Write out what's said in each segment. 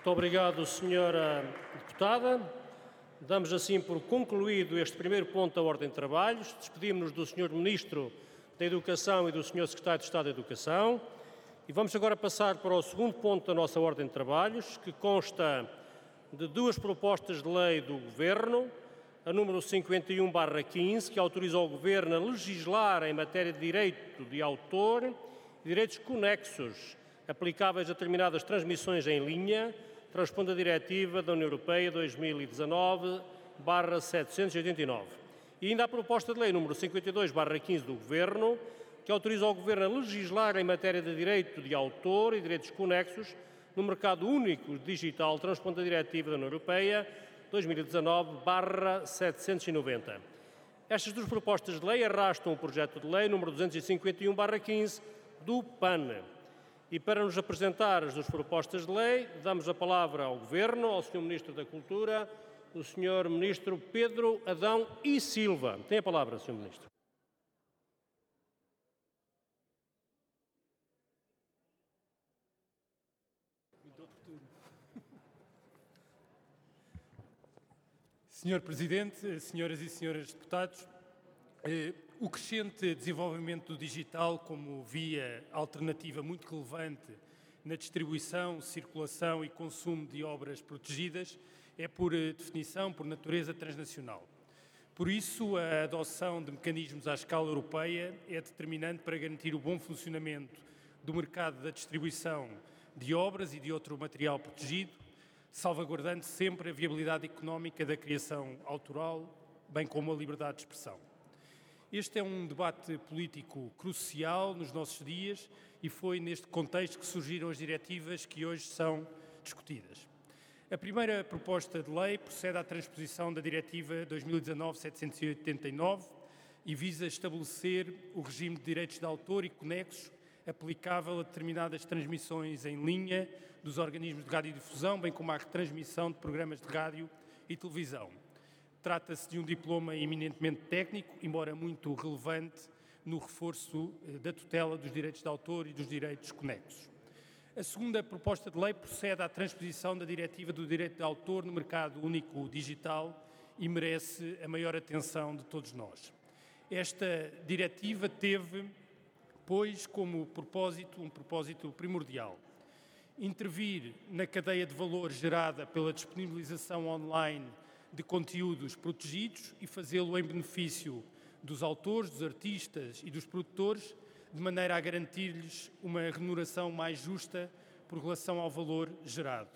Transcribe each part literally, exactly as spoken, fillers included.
Muito obrigado, senhora Deputada. Damos assim por concluído este primeiro ponto da ordem de trabalhos. Despedimos-nos do senhor Ministro da Educação e do senhor Secretário de Estado da Educação. E vamos agora passar para o segundo ponto da nossa ordem de trabalhos, que consta de duas propostas de lei do Governo, a número cinquenta e um barra quinze, que autoriza o Governo a legislar em matéria de direito de autor e direitos conexos aplicáveis a determinadas transmissões em linha, transpondo a Diretiva da União Europeia dois mil e dezanove barra setecentos e oitenta e nove. E ainda a proposta de lei número cinquenta e dois barra quinze do Governo, que autoriza o Governo a legislar em matéria de direito de autor e direitos conexos no mercado único digital, transpondo a Diretiva da União Europeia dois mil e dezanove barra setecentos e noventa. Estas duas propostas de lei arrastam o projeto de lei número duzentos e cinquenta e um barra quinze do P A N. E para nos apresentar as duas propostas de lei, damos a palavra ao Governo, ao senhor Ministro da Cultura, o senhor Ministro Pedro Adão e Silva. Tem a palavra, senhor Ministro. senhor Presidente, senhoras e senhores deputados, o crescente desenvolvimento do digital como via alternativa muito relevante na distribuição, circulação e consumo de obras protegidas é, por definição, por natureza transnacional. Por isso, a adoção de mecanismos à escala europeia é determinante para garantir o bom funcionamento do mercado da distribuição de obras e de outro material protegido, salvaguardando sempre a viabilidade económica da criação autoral, bem como a liberdade de expressão. Este é um debate político crucial nos nossos dias e foi neste contexto que surgiram as diretivas que hoje são discutidas. A primeira proposta de lei procede à transposição da Diretiva dois mil e dezanove barra setecentos e oitenta e nove e visa estabelecer o regime de direitos de autor e conexos aplicável a determinadas transmissões em linha dos organismos de radiodifusão, bem como à retransmissão de programas de rádio e televisão. Trata-se de um diploma eminentemente técnico, embora muito relevante no reforço da tutela dos direitos de autor e dos direitos conexos. A segunda proposta de lei procede à transposição da Diretiva do Direito de Autor no mercado único digital e merece a maior atenção de todos nós. Esta diretiva teve, pois, como propósito, um propósito primordial: intervir na cadeia de valor gerada pela disponibilização online de conteúdos protegidos e fazê-lo em benefício dos autores, dos artistas e dos produtores, de maneira a garantir-lhes uma remuneração mais justa por relação ao valor gerado,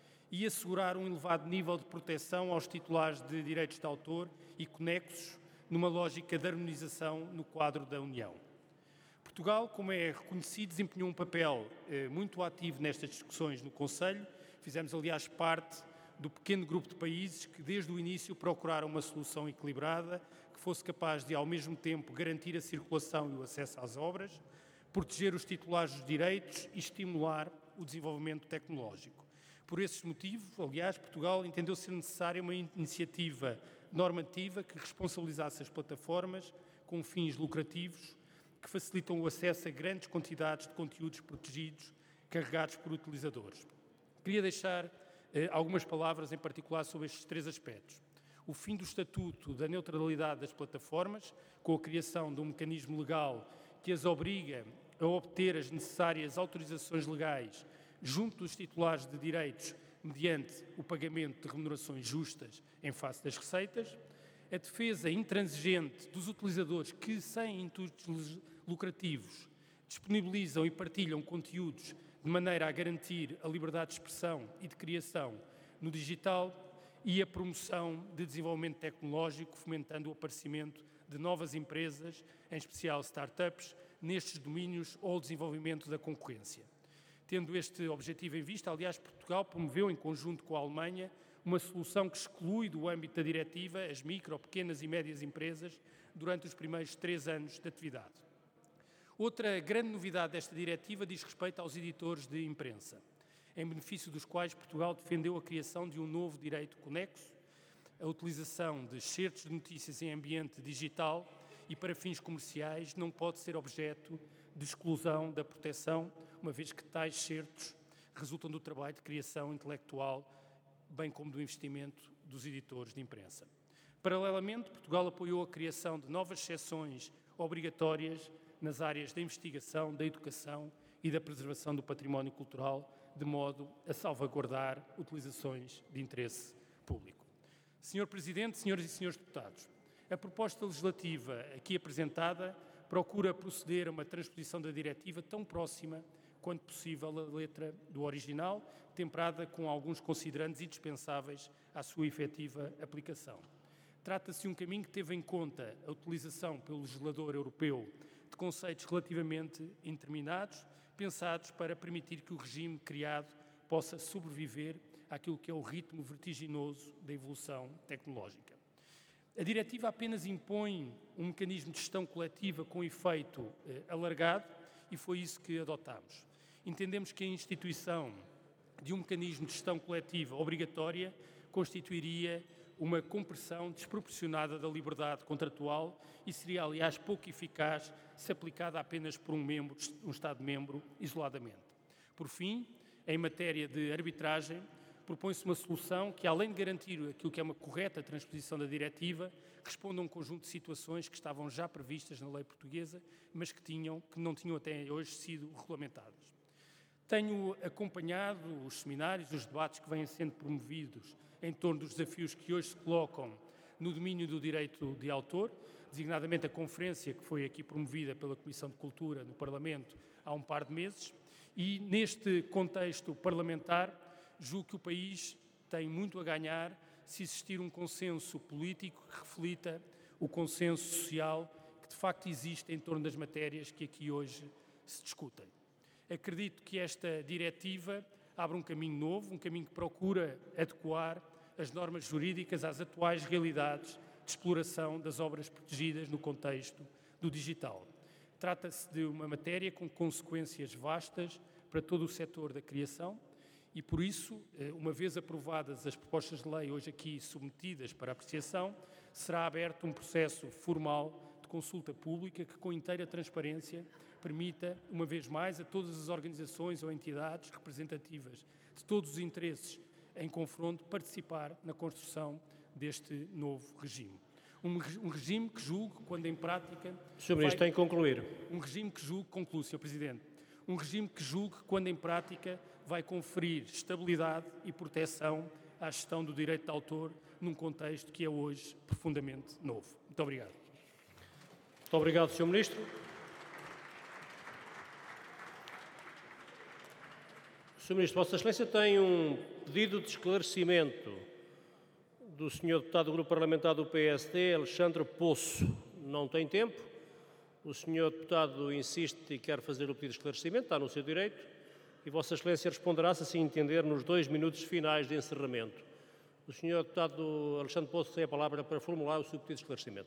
e assegurar um elevado nível de proteção aos titulares de direitos de autor e conexos, numa lógica de harmonização no quadro da União. Portugal, como é reconhecido, desempenhou um papel eh, muito ativo nestas discussões no Conselho. Fizemos, aliás, parte do pequeno grupo de países que, desde o início, procuraram uma solução equilibrada que fosse capaz de, ao mesmo tempo, garantir a circulação e o acesso às obras, proteger os titulares dos direitos e estimular o desenvolvimento tecnológico. Por esses motivos, aliás, Portugal entendeu ser necessária uma iniciativa normativa que responsabilizasse as plataformas com fins lucrativos que facilitam o acesso a grandes quantidades de conteúdos protegidos carregados por utilizadores. Queria deixar eh, algumas palavras em particular sobre estes três aspectos. O fim do estatuto da neutralidade das plataformas, com a criação de um mecanismo legal que as obriga a obter as necessárias autorizações legais junto dos titulares de direitos mediante o pagamento de remunerações justas em face das receitas, a defesa intransigente dos utilizadores que, sem intuitos lucrativos, disponibilizam e partilham conteúdos de maneira a garantir a liberdade de expressão e de criação no digital, e a promoção de desenvolvimento tecnológico, fomentando o aparecimento de novas empresas, em especial startups, nestes domínios ou o desenvolvimento da concorrência. Tendo este objetivo em vista, aliás, Portugal promoveu, em conjunto com a Alemanha, uma solução que exclui do âmbito da diretiva as micro, pequenas e médias empresas durante os primeiros três anos de atividade. Outra grande novidade desta diretiva diz respeito aos editores de imprensa, em benefício dos quais Portugal defendeu a criação de um novo direito conexo, a utilização de excertos de notícias em ambiente digital e para fins comerciais não pode ser objeto de exclusão da proteção, uma vez que tais excertos resultam do trabalho de criação intelectual, bem como do investimento dos editores de imprensa. Paralelamente, Portugal apoiou a criação de novas seções obrigatórias nas áreas da investigação, da educação e da preservação do património cultural, de modo a salvaguardar utilizações de interesse público. senhor Presidente, senhoras e senhores deputados, a proposta legislativa aqui apresentada procura proceder a uma transposição da diretiva tão próxima quanto possível a letra do original, temperada com alguns considerandos indispensáveis à sua efetiva aplicação. Trata-se de um caminho que teve em conta a utilização pelo legislador europeu de conceitos relativamente indeterminados, pensados para permitir que o regime criado possa sobreviver àquilo que é o ritmo vertiginoso da evolução tecnológica. A diretiva apenas impõe um mecanismo de gestão coletiva com efeito eh, alargado e foi isso que adotámos. Entendemos que a instituição de um mecanismo de gestão coletiva obrigatória constituiria uma compressão desproporcionada da liberdade contratual e seria, aliás, pouco eficaz se aplicada apenas por um membro, um Estado-membro, isoladamente. Por fim, em matéria de arbitragem, propõe-se uma solução que, além de garantir aquilo que é uma correta transposição da diretiva, responde a um conjunto de situações que estavam já previstas na lei portuguesa, mas que, tinham, que não tinham até hoje sido regulamentadas. Tenho acompanhado os seminários, os debates que vêm sendo promovidos em torno dos desafios que hoje se colocam no domínio do direito de autor, designadamente a conferência que foi aqui promovida pela Comissão de Cultura no Parlamento há um par de meses, e neste contexto parlamentar julgo que o país tem muito a ganhar se existir um consenso político que reflita o consenso social que de facto existe em torno das matérias que aqui hoje se discutem. Acredito que esta diretiva abre um caminho novo, um caminho que procura adequar as normas jurídicas às atuais realidades de exploração das obras protegidas no contexto do digital. Trata-se de uma matéria com consequências vastas para todo o setor da criação e, por isso, uma vez aprovadas as propostas de lei hoje aqui submetidas para apreciação, será aberto um processo formal de consulta pública que, com inteira transparência, permita, uma vez mais, a todas as organizações ou entidades representativas de todos os interesses em confronto participar na construção deste novo regime. Um, um regime que julgo, quando em prática... senhor Ministro, tem que concluir. Um regime que julgo, concluo, senhor Presidente, um regime que julgo que, quando em prática, vai conferir estabilidade e proteção à gestão do direito de autor num contexto que é hoje profundamente novo. Muito obrigado. Muito obrigado, senhor Ministro. senhor Ministro, Vossa Excelência tem um pedido de esclarecimento do senhor deputado do Grupo Parlamentar do P S D, Alexandre Poço. Não tem tempo. O senhor deputado insiste e quer fazer o pedido de esclarecimento, está no seu direito, e Vossa Excelência responderá, se assim entender, nos dois minutos finais de encerramento. O senhor deputado Alexandre Poço tem a palavra para formular o seu pedido de esclarecimento.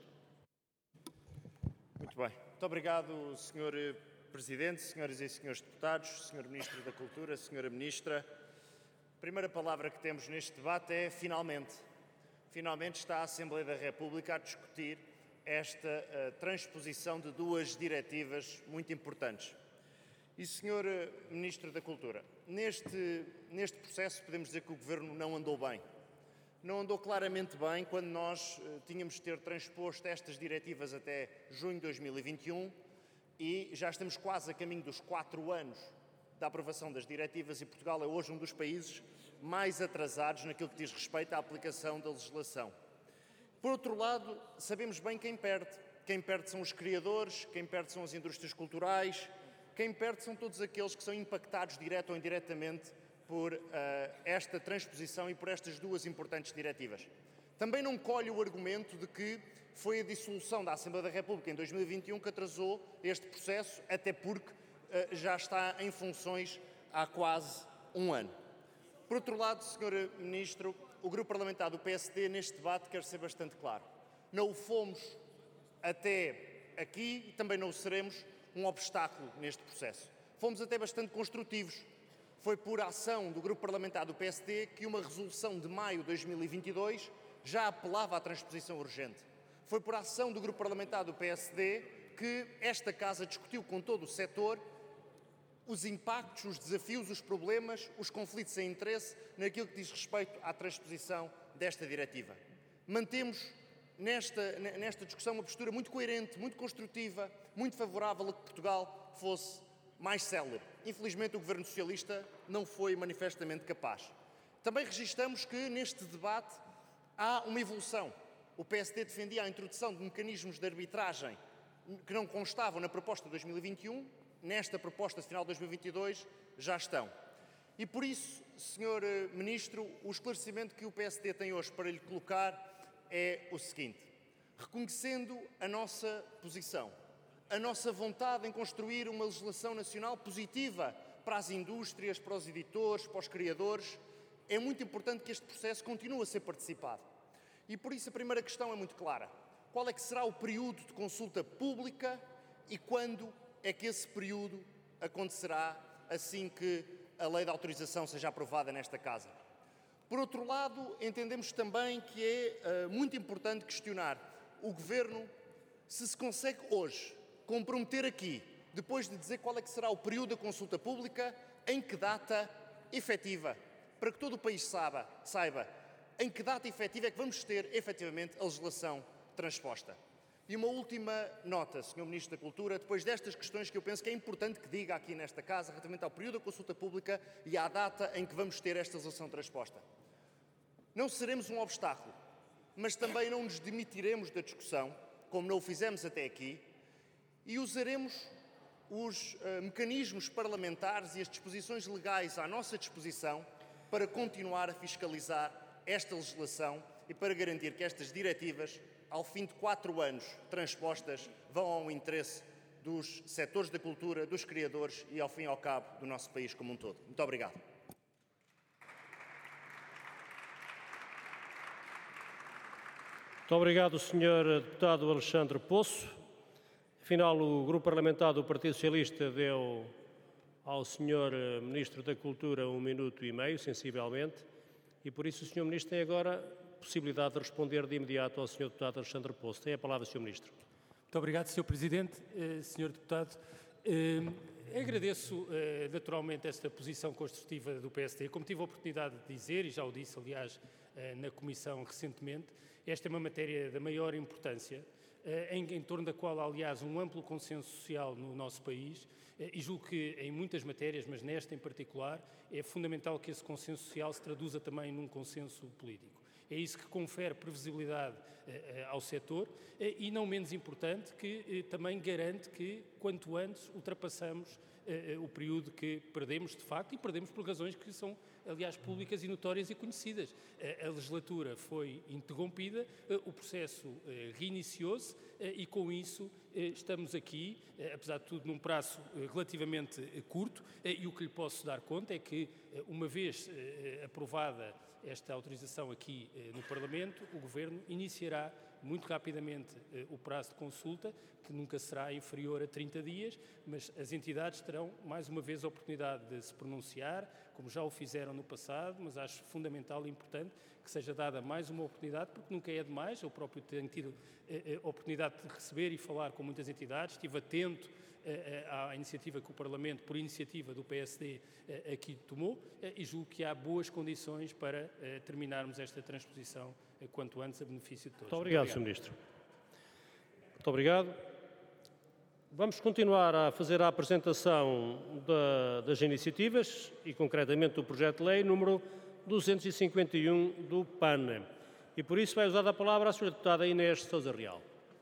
Muito bem. Muito obrigado, senhor Presidente, senhoras e senhores deputados, senhor Ministro da Cultura, senhora Ministra. A primeira palavra que temos neste debate é finalmente. Finalmente está a Assembleia da República a discutir esta uh, transposição de duas diretivas muito importantes. E, senhor Ministro da Cultura, neste, neste processo podemos dizer que o Governo não andou bem. Não andou claramente bem quando nós uh, tínhamos de ter transposto estas diretivas até junho de dois mil e vinte e um e já estamos quase a caminho dos quatro anos da aprovação das diretivas e Portugal é hoje um dos países mais atrasados naquilo que diz respeito à aplicação da legislação. Por outro lado, sabemos bem quem perde. Quem perde são os criadores, quem perde são as indústrias culturais, quem perde são todos aqueles que são impactados direto ou indiretamente por uh, esta transposição e por estas duas importantes diretivas. Também não colhe o argumento de que foi a dissolução da Assembleia da República em dois mil e vinte e um que atrasou este processo, até porque uh, já está em funções há quase um ano. Por outro lado, senhor Ministro, o Grupo Parlamentar do P S D neste debate quer ser bastante claro. Não o fomos até aqui e também não o seremos um obstáculo neste processo. Fomos até bastante construtivos. Foi por ação do Grupo Parlamentar do P S D que uma resolução de maio de dois mil e vinte e dois já apelava à transposição urgente. Foi por ação do Grupo Parlamentar do P S D que esta Casa discutiu com todo o setor os impactos, os desafios, os problemas, os conflitos de interesse naquilo que diz respeito à transposição desta diretiva. Mantemos nesta, nesta discussão uma postura muito coerente, muito construtiva, muito favorável a que Portugal fosse mais célere. Infelizmente, o Governo Socialista não foi manifestamente capaz. Também registramos que neste debate há uma evolução. O P S D defendia a introdução de mecanismos de arbitragem que não constavam na proposta de dois mil e vinte e um, nesta proposta de final de dois mil e vinte e dois já estão. E por isso, senhor Ministro, o esclarecimento que o P S D tem hoje para lhe colocar é o seguinte: reconhecendo a nossa posição, a nossa vontade em construir uma legislação nacional positiva para as indústrias, para os editores, para os criadores, é muito importante que este processo continue a ser participado. E por isso a primeira questão é muito clara. Qual é que será o período de consulta pública e quando é que esse período acontecerá assim que a lei de autorização seja aprovada nesta Casa? Por outro lado, entendemos também que é uh, muito importante questionar o Governo se se consegue hoje comprometer aqui, depois de dizer qual é que será o período da consulta pública, em que data efetiva, para que todo o país saiba, saiba em que data efetiva é que vamos ter efetivamente a legislação transposta. E uma última nota, senhor Ministro da Cultura, depois destas questões que eu penso que é importante que diga aqui nesta Casa, relativamente ao período da consulta pública e à data em que vamos ter esta legislação transposta. Não seremos um obstáculo, mas também não nos demitiremos da discussão, como não o fizemos até aqui, e usaremos os uh, mecanismos parlamentares e as disposições legais à nossa disposição para continuar a fiscalizar esta legislação e para garantir que estas diretivas, ao fim de quatro anos transpostas, vão ao interesse dos setores da cultura, dos criadores e, ao fim e ao cabo, do nosso país como um todo. Muito obrigado. Muito obrigado, senhor Deputado Alexandre Poço. Afinal, o Grupo Parlamentar do Partido Socialista deu ao senhor Ministro da Cultura um minuto e meio, sensivelmente, e por isso o senhor Ministro tem agora a possibilidade de responder de imediato ao senhor Deputado Alexandre Poço. Tem a palavra, senhor Ministro. Muito obrigado, senhor Presidente. Eh, senhor Deputado, eh, agradeço eh, naturalmente esta posição construtiva do P S D. Como tive a oportunidade de dizer, e já o disse, aliás, eh, na Comissão recentemente, esta é uma matéria da maior importância, Em, em torno da qual, aliás, um amplo consenso social no nosso país, e julgo que em muitas matérias, mas nesta em particular, é fundamental que esse consenso social se traduza também num consenso político. É isso que confere previsibilidade eh, ao setor eh, e, não menos importante, que eh, também garante que, quanto antes, ultrapassamos eh, o período que perdemos, de facto, e perdemos por razões que são, aliás, públicas e notórias e conhecidas. A legislatura foi interrompida, o processo reiniciou-se e, com isso, estamos aqui, apesar de tudo, num prazo relativamente curto, e o que lhe posso dar conta é que, uma vez aprovada esta autorização aqui no Parlamento, o Governo iniciará muito rapidamente o prazo de consulta, que nunca será inferior a trinta dias, mas as entidades terão mais uma vez a oportunidade de se pronunciar, como já o fizeram no passado, mas acho fundamental e importante que seja dada mais uma oportunidade, porque nunca é demais. Eu próprio tenho tido a oportunidade de receber e falar com muitas entidades, estive atento à iniciativa que o Parlamento, por iniciativa do P S D, aqui tomou, e julgo que há boas condições para terminarmos esta transposição quanto antes a benefício de todos. Muito obrigado, senhor Ministro. Muito obrigado. Vamos continuar a fazer a apresentação da, das iniciativas e, concretamente, do projeto de lei número duzentos e cinquenta e um do P A N. E, por isso, vai usar a palavra a senhora Deputada Inês Sousa Real.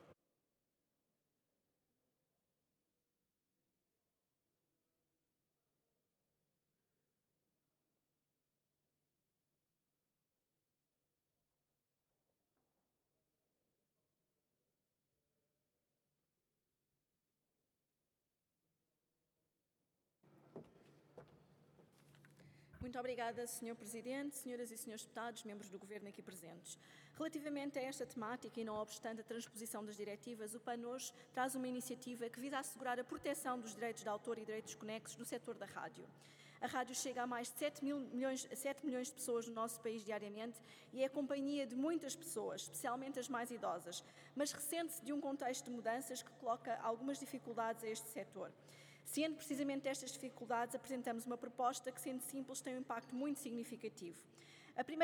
Muito obrigada, senhor Presidente, senhoras e senhores deputados, membros do Governo aqui presentes. Relativamente a esta temática e não obstante a transposição das diretivas, o P A N hoje traz uma iniciativa que visa assegurar a proteção dos direitos de autor e direitos conexos do setor da rádio. A rádio chega a mais de sete milhões, sete milhões de pessoas no nosso país diariamente e é a companhia de muitas pessoas, especialmente as mais idosas, mas ressente-se de um contexto de mudanças que coloca algumas dificuldades a este setor. Ciente precisamente destas dificuldades, apresentamos uma proposta que, sendo simples, tem um impacto muito significativo. A primeira